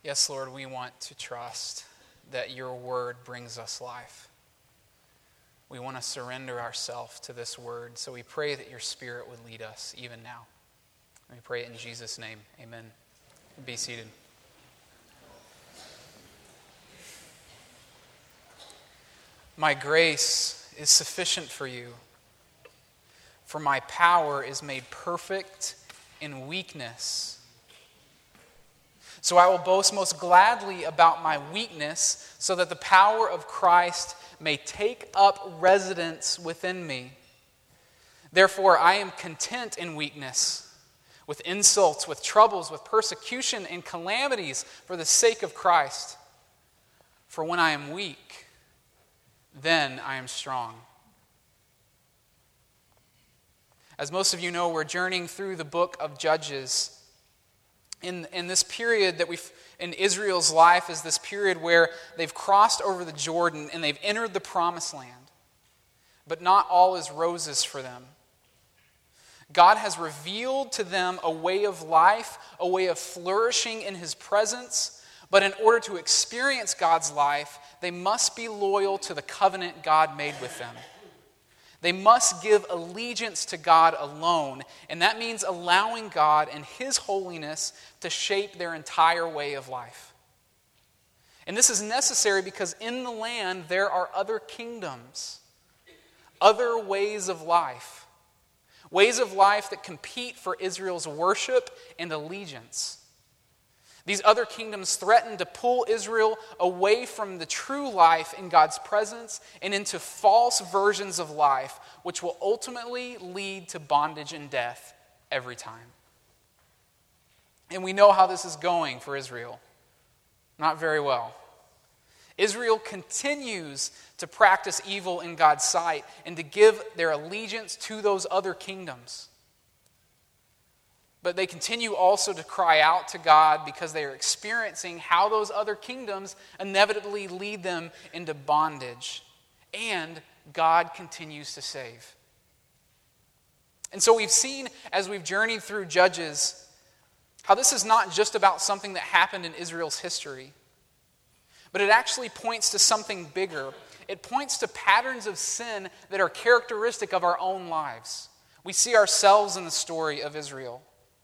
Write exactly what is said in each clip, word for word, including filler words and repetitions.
Yes, Lord, we want to trust that your word brings us life. We want to surrender ourselves to this word, so we pray that your Spirit would lead us even now. We pray it in Jesus' name. Amen. Be seated. My grace is sufficient for you, for my power is made perfect in weakness. So I will boast most gladly about my weakness, so that the power of Christ may take up residence within me. Therefore I am content in weakness, with insults, with troubles, with persecution and calamities for the sake of Christ. For when I am weak, then I am strong. As most of you know, we're journeying through the book of Judges. In, in this period that we've in Israel's life is this period where they've crossed over the Jordan and they've entered the promised land. But not all is roses for them. God has revealed to them a way of life, a way of flourishing in his presence. But in order to experience God's life, they must be loyal to the covenant God made with them. They must give allegiance to God alone, and that means allowing God and his holiness to shape their entire way of life. And this is necessary because in the land there are other kingdoms, other ways of life, ways of life that compete for Israel's worship and allegiance. These other kingdoms threaten to pull Israel away from the true life in God's presence and into false versions of life, which will ultimately lead to bondage and death every time. And we know how this is going for Israel. Not very well. Israel continues to practice evil in God's sight and to give their allegiance to those other kingdoms. But they continue also to cry out to God because they are experiencing how those other kingdoms inevitably lead them into bondage. And God continues to save. And so we've seen, as we've journeyed through Judges, how this is not just about something that happened in Israel's history, but it actually points to something bigger. It points to patterns of sin that are characteristic of our own lives. We see ourselves in the story of Israel.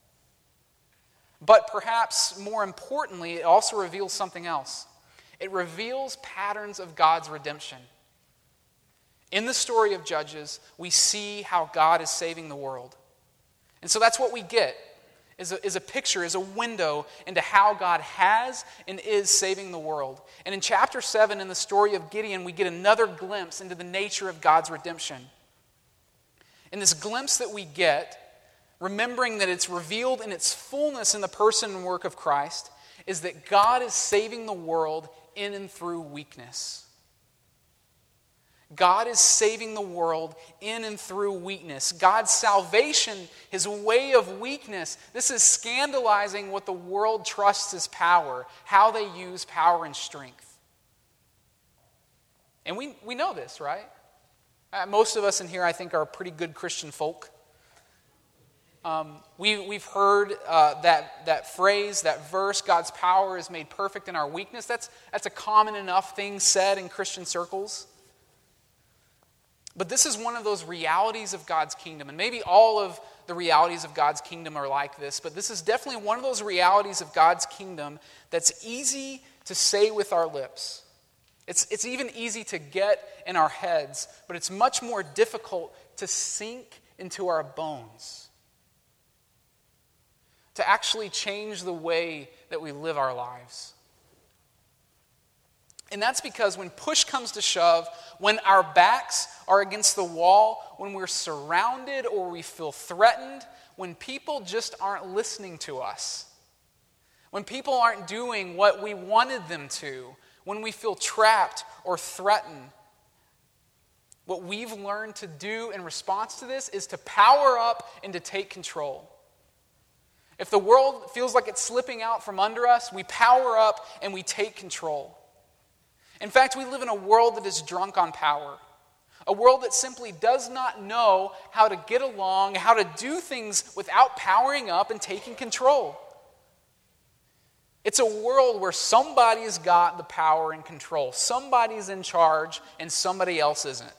But perhaps more importantly, it also reveals something else. It reveals patterns of God's redemption. In the story of Judges, we see how God is saving the world. And so that's what we get, is a, is a picture, is a window into how God has and is saving the world. And in chapter seven, in the story of Gideon, we get another glimpse into the nature of God's redemption. In this glimpse that we get, remembering that it's revealed in its fullness in the person and work of Christ, is that God is saving the world in and through weakness. God is saving the world in and through weakness. God's salvation, his way of weakness, this is scandalizing what the world trusts as power, how they use power and strength. And we, we know this, right? Uh, most of us in here, I think, are pretty good Christian folk. Um, we, we've heard uh, that, that phrase, that verse, God's power is made perfect in our weakness. That's, that's a common enough thing said in Christian circles. But this is one of those realities of God's kingdom. And maybe all of the realities of God's kingdom are like this, but this is definitely one of those realities of God's kingdom that's easy to say with our lips. It's, it's even easy to get in our heads, but it's much more difficult to sink into our bones. To actually change the way that we live our lives. And that's because when push comes to shove, when our backs are against the wall, when we're surrounded or we feel threatened, when people just aren't listening to us, when people aren't doing what we wanted them to, when we feel trapped or threatened, what we've learned to do in response to this is to power up and to take control. If the world feels like it's slipping out from under us, we power up and we take control. In fact, we live in a world that is drunk on power. A world that simply does not know how to get along, how to do things without powering up and taking control. It's a world where somebody's got the power and control. Somebody's in charge and somebody else isn't.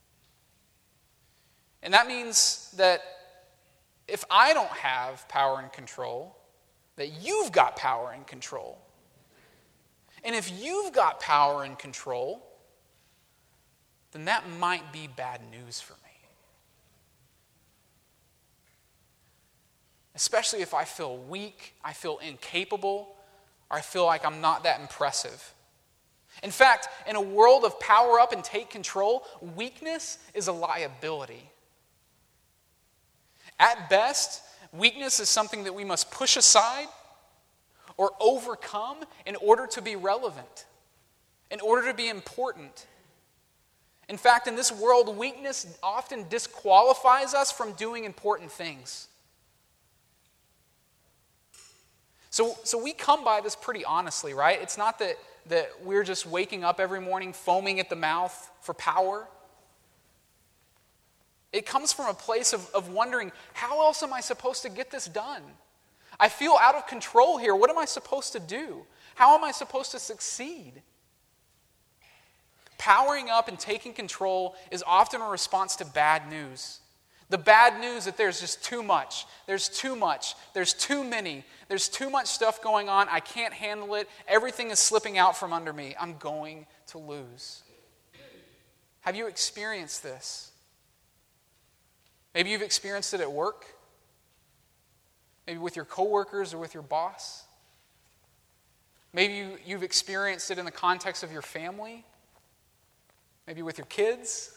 And that means that if I don't have power and control, that you've got power and control. And if you've got power and control, then that might be bad news for me. Especially if I feel weak, I feel incapable, or I feel like I'm not that impressive. In fact, in a world of power up and take control, weakness is a liability. At best, weakness is something that we must push aside or overcome in order to be relevant, in order to be important. In fact, in this world, weakness often disqualifies us from doing important things. So, so we come by this pretty honestly, right? It's not that, that we're just waking up every morning foaming at the mouth for power. It comes from a place of, of wondering, how else am I supposed to get this done? I feel out of control here. What am I supposed to do? How am I supposed to succeed? Powering up and taking control is often a response to bad news. The bad news that there's just too much. There's too much. There's too many. There's too much stuff going on. I can't handle it. Everything is slipping out from under me. I'm going to lose. Have you experienced this? Maybe you've experienced it at work. Maybe with your coworkers or with your boss. Maybe you, you've experienced it in the context of your family. Maybe with your kids.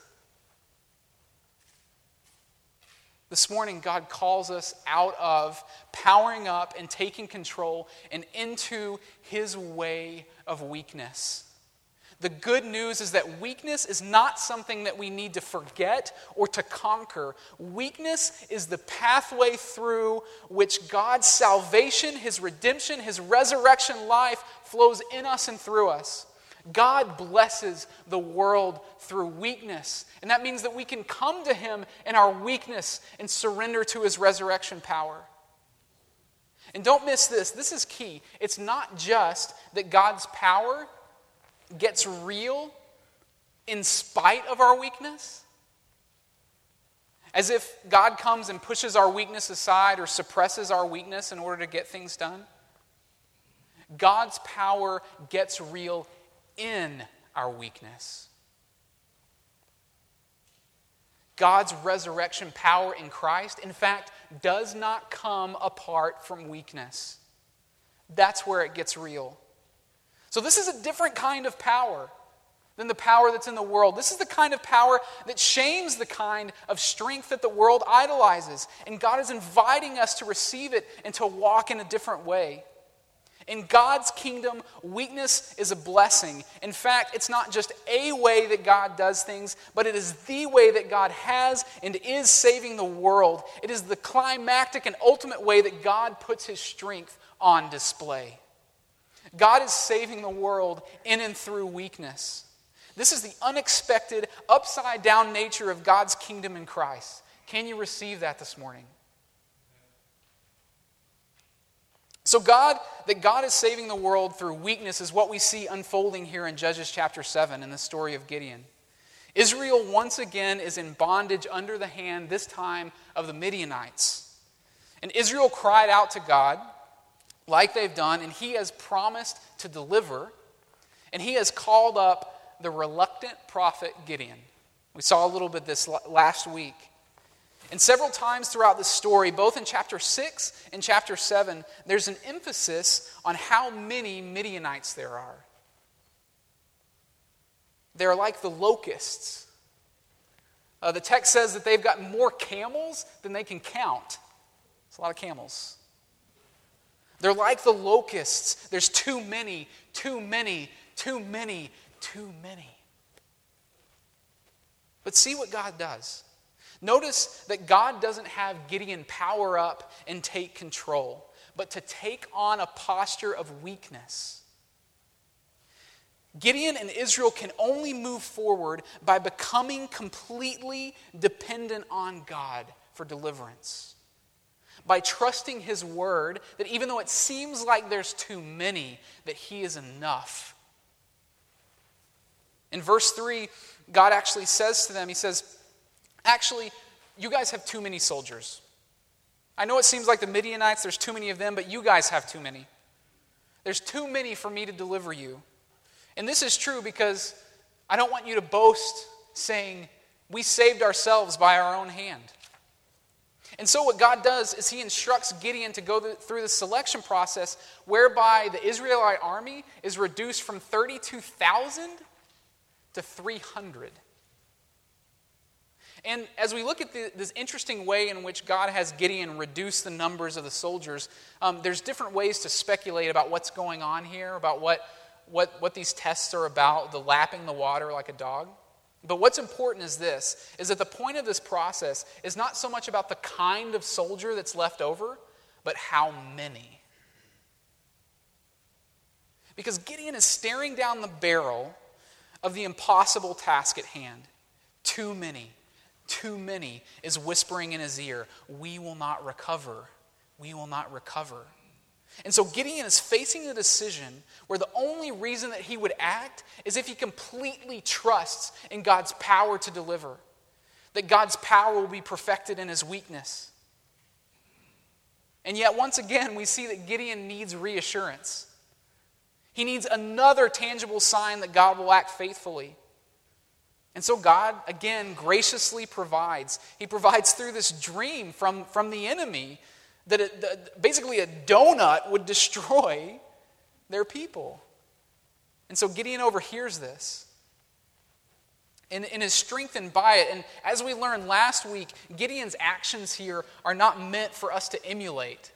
This morning, God calls us out of powering up and taking control and into His way of weakness. The good news is that weakness is not something that we need to forget or to conquer. Weakness is the pathway through which God's salvation, His redemption, His resurrection life flows in us and through us. God blesses the world through weakness. And that means that we can come to Him in our weakness and surrender to His resurrection power. And don't miss this. This is key. It's not just that God's power gets real in spite of our weakness. As if God comes and pushes our weakness aside or suppresses our weakness in order to get things done. God's power gets real in our weakness. God's resurrection power in Christ, in fact, does not come apart from weakness. That's where it gets real. So this is a different kind of power than the power that's in the world. This is the kind of power that shames the kind of strength that the world idolizes. And God is inviting us to receive it and to walk in a different way. In God's kingdom, weakness is a blessing. In fact, it's not just a way that God does things, but it is the way that God has and is saving the world. It is the climactic and ultimate way that God puts His strength on display. God is saving the world in and through weakness. This is the unexpected, upside-down nature of God's kingdom in Christ. Can you receive that this morning? So God, that God is saving the world through weakness is what we see unfolding here in Judges chapter seven in the story of Gideon. Israel once again is in bondage under the hand, this time of the Midianites. And Israel cried out to God, like they've done, and He has promised to deliver, and He has called up the reluctant prophet Gideon. We saw a little bit this last week. And several times throughout the story, both in chapter six and chapter seven, there's an emphasis on how many Midianites there are. They're like the locusts. Uh, the text says that they've got more camels than they can count. It's a lot of camels. They're like the locusts. There's too many, too many, too many, too many. But see what God does. Notice that God doesn't have Gideon power up and take control, but to take on a posture of weakness. Gideon and Israel can only move forward by becoming completely dependent on God for deliverance. by trusting his word, that even though it seems like there's too many, that he is enough. In verse three, God actually says to them, he says, actually, you guys have too many soldiers. I know it seems like the Midianites, there's too many of them, but you guys have too many. There's too many for me to deliver you. And this is true because I don't want you to boast saying, we saved ourselves by our own hand. And so what God does is he instructs Gideon to go through the selection process whereby the Israelite army is reduced from thirty-two thousand to three hundred. And as we look at the, this interesting way in which God has Gideon reduce the numbers of the soldiers, um, there's different ways to speculate about what's going on here, about what, what, what these tests are about, the lapping the water like a dog. But what's important is this, is that the point of this process is not so much about the kind of soldier that's left over, but how many. Because Gideon is staring down the barrel of the impossible task at hand. Too many. Too many is whispering in his ear, we will not recover. We will not recover. And so Gideon is facing a decision where the only reason that he would act is if he completely trusts in God's power to deliver. That God's power will be perfected in his weakness. And yet once again we see that Gideon needs reassurance. He needs another tangible sign that God will act faithfully. And so God, again, graciously provides. He provides through this dream from, from the enemy that it, that basically a donut would destroy their people. And so Gideon overhears this and, and is strengthened by it. And as we learned last week, Gideon's actions here are not meant for us to emulate.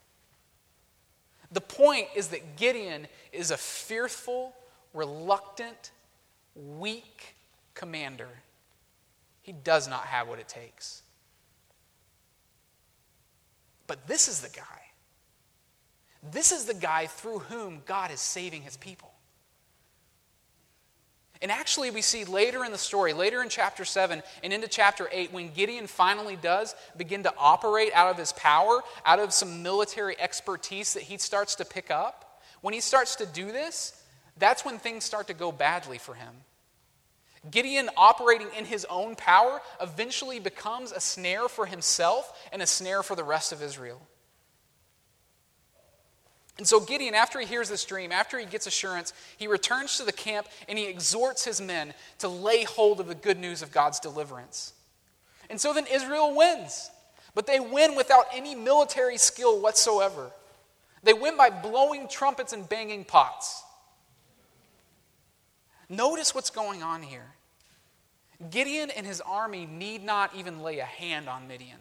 The point is that Gideon is a fearful, reluctant, weak commander. He does not have what it takes. But this is the guy. This is the guy through whom God is saving his people. And actually we see later in the story, later in chapter seven and into chapter eight, when Gideon finally does begin to operate out of his power, out of some military expertise that he starts to pick up, when he starts to do this, that's when things start to go badly for him. Gideon, operating in his own power, eventually becomes a snare for himself and a snare for the rest of Israel. And so Gideon, after he hears this dream, after he gets assurance, he returns to the camp and he exhorts his men to lay hold of the good news of God's deliverance. And so then Israel wins. But they win without any military skill whatsoever. They win by blowing trumpets and banging pots. Notice what's going on here. Gideon and his army need not even lay a hand on Midian.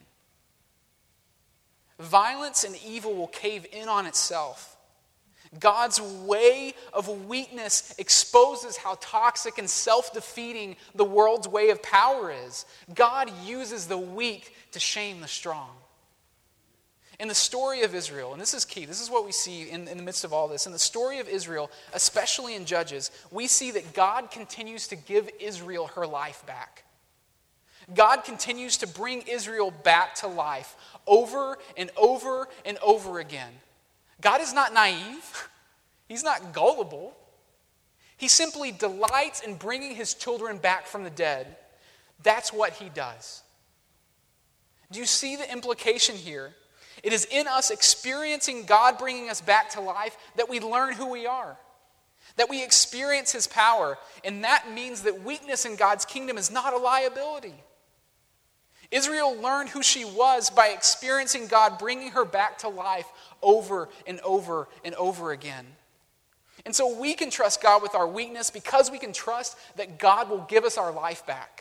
Violence and evil will cave in on itself. God's way of weakness exposes how toxic and self-defeating the world's way of power is. God uses the weak to shame the strong. In the story of Israel, and this is key, this is what we see in, in the midst of all this. In the story of Israel, especially in Judges, we see that God continues to give Israel her life back. God continues to bring Israel back to life over and over and over again. God is not naive. He's not gullible. He simply delights in bringing his children back from the dead. That's what he does. Do you see the implication here? It is in us experiencing God bringing us back to life that we learn who we are, that we experience his power, and that means that weakness in God's kingdom is not a liability. Israel learned who she was by experiencing God bringing her back to life over and over and over again. And so we can trust God with our weakness because we can trust that God will give us our life back.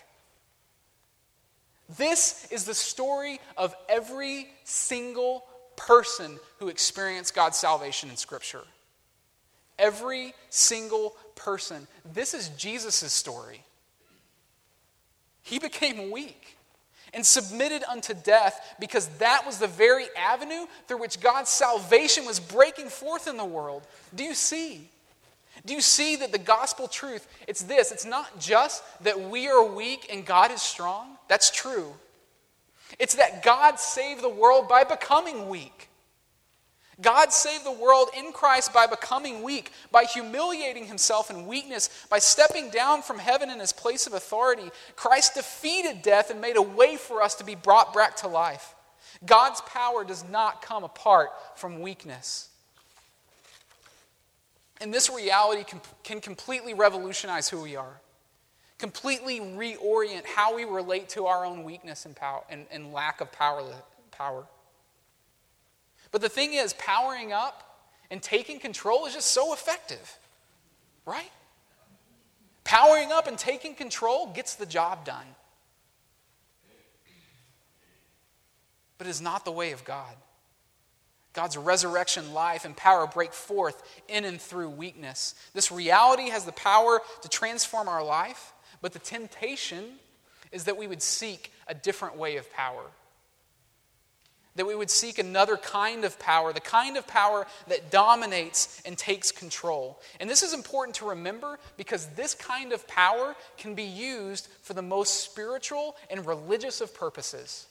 This is the story of every single person who experienced God's salvation in Scripture. Every single person. This is Jesus' story. He became weak and submitted unto death because that was the very avenue through which God's salvation was breaking forth in the world. Do you see? Do you see that the gospel truth, it's this, it's not just that we are weak and God is strong. That's true. It's that God saved the world by becoming weak. God saved the world in Christ by becoming weak, by humiliating himself in weakness, by stepping down from heaven in his place of authority. Christ defeated death and made a way for us to be brought back to life. God's power does not come apart from weakness. And this reality can, can completely revolutionize who we are, completely reorient how we relate to our own weakness and, power, and, and lack of power, power. But the thing is, powering up and taking control is just so effective, right? Powering up and taking control gets the job done. But it is not the way of God. God's resurrection life and power break forth in and through weakness. This reality has the power to transform our life, but the temptation is that we would seek a different way of power. That we would seek another kind of power, the kind of power that dominates and takes control. And this is important to remember because this kind of power can be used for the most spiritual and religious of purposes.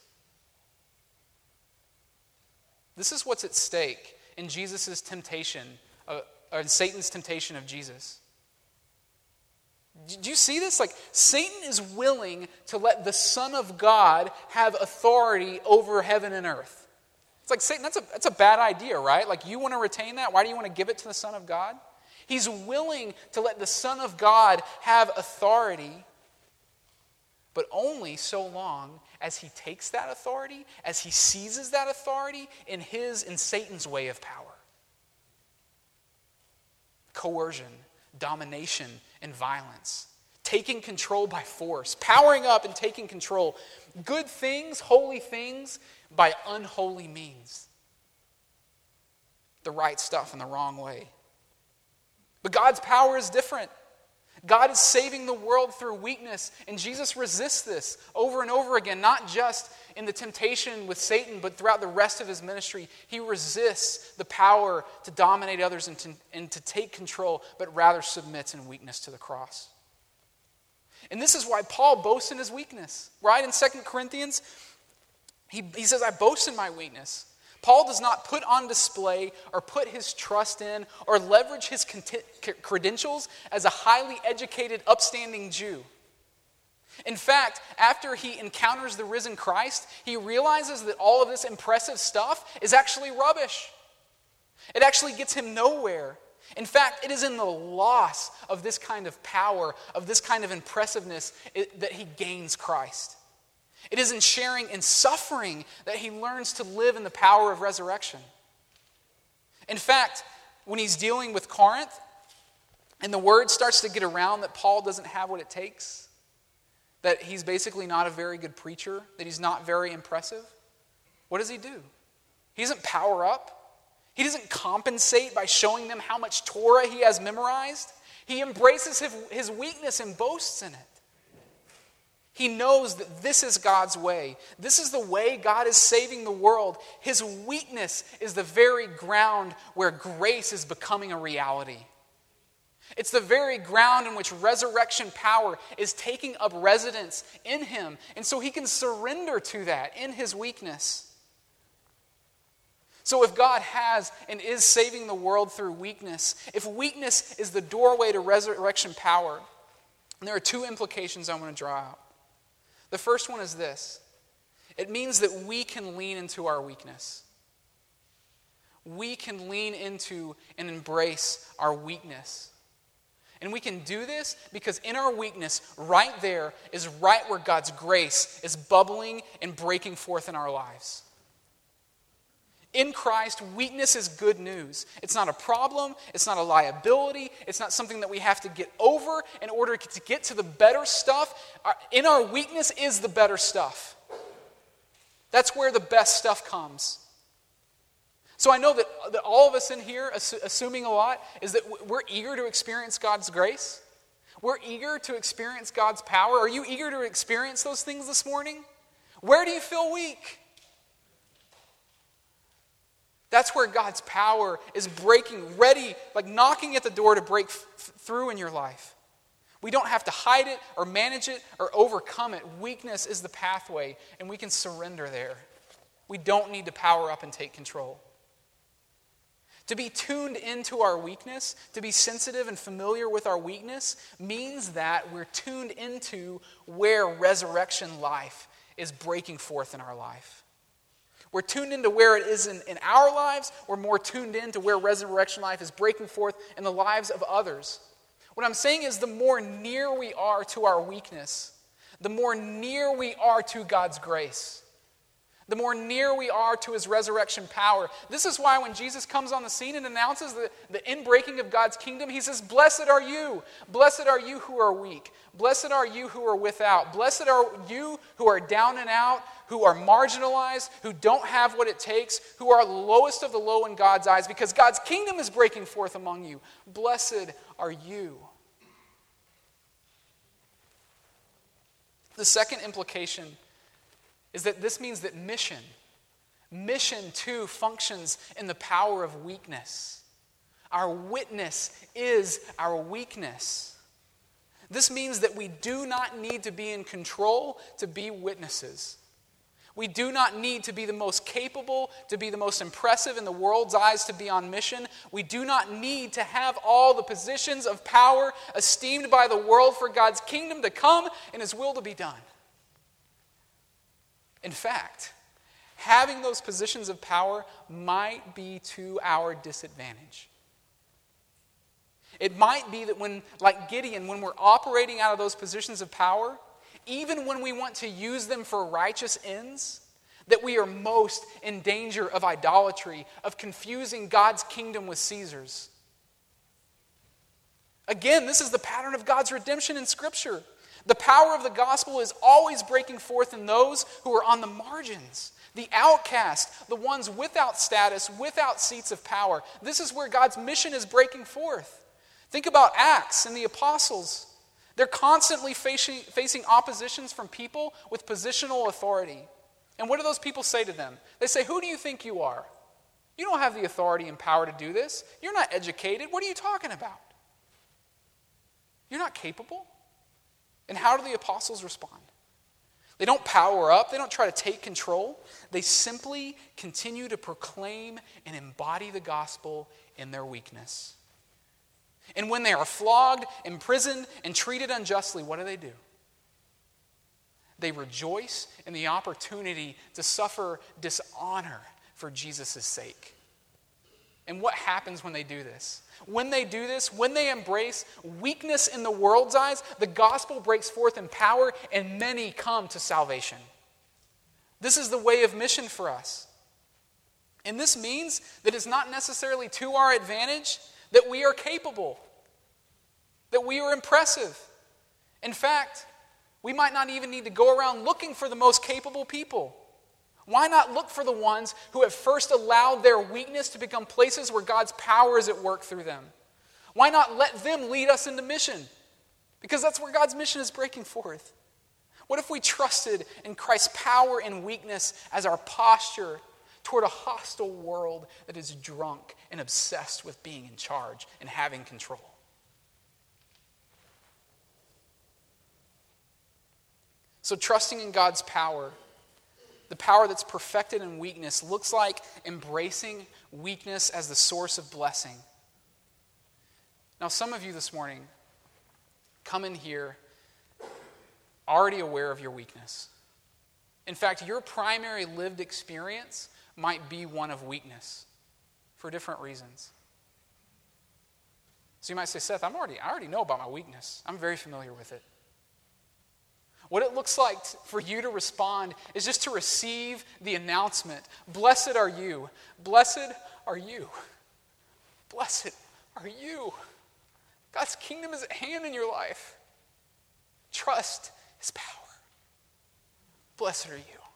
This is what's at stake in Jesus' temptation, uh, or in Satan's temptation of Jesus. Do you see this? Like, Satan is willing to let the Son of God have authority over heaven and earth. It's like, Satan, that's a, that's a bad idea, right? Like, you want to retain that? Why do you want to give it to the Son of God? He's willing to let the Son of God have authority, but only so long as he takes that authority, as he seizes that authority in his, in Satan's way of power. Coercion, domination, and violence. Taking control by force. Powering up and taking control. Good things, holy things, by unholy means. The right stuff in the wrong way. But God's power is different. God is saving the world through weakness, and Jesus resists this over and over again, not just in the temptation with Satan, but throughout the rest of his ministry. He resists the power to dominate others and to, and to take control, but rather submits in weakness to the cross. And this is why Paul boasts in his weakness, right? In Second Corinthians, he, he says, I boast in my weakness. Paul does not put on display or put his trust in or leverage his credentials as a highly educated, upstanding Jew. In fact, after he encounters the risen Christ, he realizes that all of this impressive stuff is actually rubbish. It actually gets him nowhere. In fact, it is in the loss of this kind of power, of this kind of impressiveness, that he gains Christ. It is in sharing in suffering that he learns to live in the power of resurrection. In fact, when he's dealing with Corinth, and the word starts to get around that Paul doesn't have what it takes, that he's basically not a very good preacher, that he's not very impressive, what does he do? He doesn't power up. He doesn't compensate by showing them how much Torah he has memorized. He embraces his, his weakness and boasts in it. He knows that this is God's way. This is the way God is saving the world. His weakness is the very ground where grace is becoming a reality. It's the very ground in which resurrection power is taking up residence in him. And so he can surrender to that in his weakness. So if God has and is saving the world through weakness, if weakness is the doorway to resurrection power, there are two implications I want to draw out. The first one is this. It means that we can lean into our weakness. We can lean into and embrace our weakness. And we can do this because in our weakness, right there is right where God's grace is bubbling and breaking forth in our lives. In Christ, weakness is good news. It's not a problem. It's not a liability. It's not something that we have to get over in order to get to the better stuff. In our weakness is the better stuff. That's where the best stuff comes. So I know that, that all of us in here, assuming a lot, is that we're eager to experience God's grace. We're eager to experience God's power. Are you eager to experience those things this morning? Where do you feel weak? That's where God's power is breaking, ready, like knocking at the door to break f- through in your life. We don't have to hide it or manage it or overcome it. Weakness is the pathway, and we can surrender there. We don't need to power up and take control. To be tuned into our weakness, to be sensitive and familiar with our weakness, means that we're tuned into where resurrection life is breaking forth in our life. We're tuned into where it is in, in our lives. We're more tuned into where resurrection life is breaking forth in the lives of others. What I'm saying is the more near we are to our weakness, the more near we are to God's grace. The more near we are to his resurrection power. This is why when Jesus comes on the scene and announces the, the inbreaking of God's kingdom, he says, "Blessed are you. Blessed are you who are weak. Blessed are you who are without. Blessed are you who are down and out, who are marginalized, who don't have what it takes, who are lowest of the low in God's eyes, because God's kingdom is breaking forth among you. Blessed are you." The second implication is that this means that mission, mission too functions in the power of weakness. Our witness is our weakness. This means that we do not need to be in control to be witnesses. We do not need to be the most capable, to be the most impressive in the world's eyes to be on mission. We do not need to have all the positions of power esteemed by the world for God's kingdom to come and his will to be done. In fact, having those positions of power might be to our disadvantage. It might be that when, like Gideon, when we're operating out of those positions of power, even when we want to use them for righteous ends, that we are most in danger of idolatry, of confusing God's kingdom with Caesar's. Again, this is the pattern of God's redemption in Scripture. The power of the gospel is always breaking forth in those who are on the margins, the outcast, the ones without status, without seats of power. This is where God's mission is breaking forth. Think about Acts and the apostles. They're constantly facing, facing oppositions from people with positional authority. And what do those people say to them? They say, "Who do you think you are? You don't have the authority and power to do this. You're not educated. What are you talking about? You're not capable." And how do the apostles respond? They don't power up. They don't try to take control. They simply continue to proclaim and embody the gospel in their weakness. And when they are flogged, imprisoned, and treated unjustly, what do they do? They rejoice in the opportunity to suffer dishonor for Jesus' sake. And what happens when they do this? When they do this, when they embrace weakness in the world's eyes, the gospel breaks forth in power and many come to salvation. This is the way of mission for us. And this means that it's not necessarily to our advantage that we are capable, that we are impressive. In fact, we might not even need to go around looking for the most capable people. Why not look for the ones who have first allowed their weakness to become places where God's power is at work through them? Why not let them lead us into mission? Because that's where God's mission is breaking forth. What if we trusted in Christ's power and weakness as our posture toward a hostile world that is drunk and obsessed with being in charge and having control? So trusting in God's power, the power that's perfected in weakness, looks like embracing weakness as the source of blessing. Now, some of you this morning come in here already aware of your weakness. In fact, your primary lived experience might be one of weakness for different reasons. So you might say, "Seth, I'm already, I already know about my weakness. I'm very familiar with it." What it looks like for you to respond is just to receive the announcement, "Blessed are you. Blessed are you. Blessed are you. God's kingdom is at hand in your life. Trust his power. Blessed are you."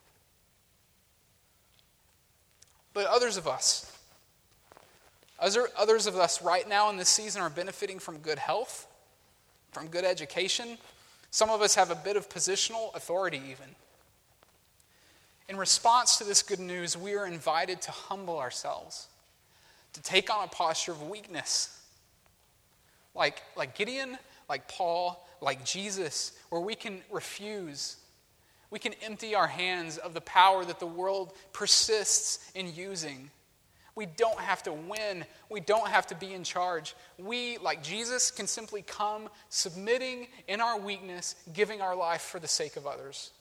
But others of us, other, others of us right now in this season are benefiting from good health, from good education. Some of us have a bit of positional authority even. In response to this good news, we are invited to humble ourselves, to take on a posture of weakness. Like, like Gideon, like Paul, like Jesus, where we can refuse. We can empty our hands of the power that the world persists in using. We don't have to win. We don't have to be in charge. We, like Jesus, can simply come submitting in our weakness, giving our life for the sake of others.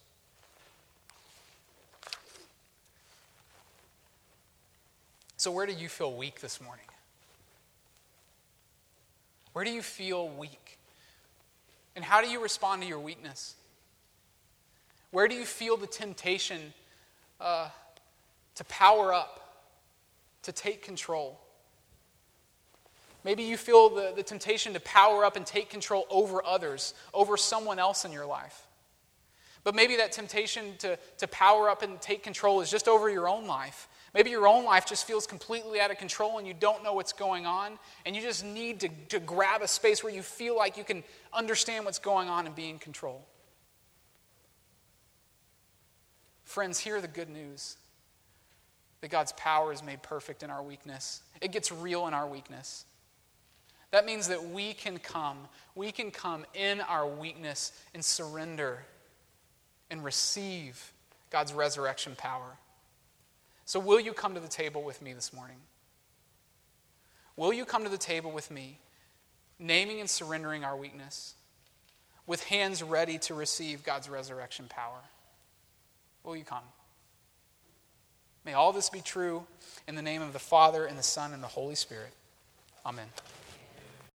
So where do you feel weak this morning? Where do you feel weak? And how do you respond to your weakness? Where do you feel the temptation uh, to power up, to take control? Maybe you feel the, the temptation to power up and take control over others, over someone else in your life. But maybe that temptation to, to power up and take control is just over your own life. Maybe your own life just feels completely out of control and you don't know what's going on, and you just need to, to grab a space where you feel like you can understand what's going on and be in control. Friends, hear the good news that God's power is made perfect in our weakness. It gets real in our weakness. That means that we can come, we can come in our weakness and surrender and receive God's resurrection power. So will you come to the table with me this morning? Will you come to the table with me, naming and surrendering our weakness, with hands ready to receive God's resurrection power? Will you come? May all this be true in the name of the Father, and the Son, and the Holy Spirit. Amen.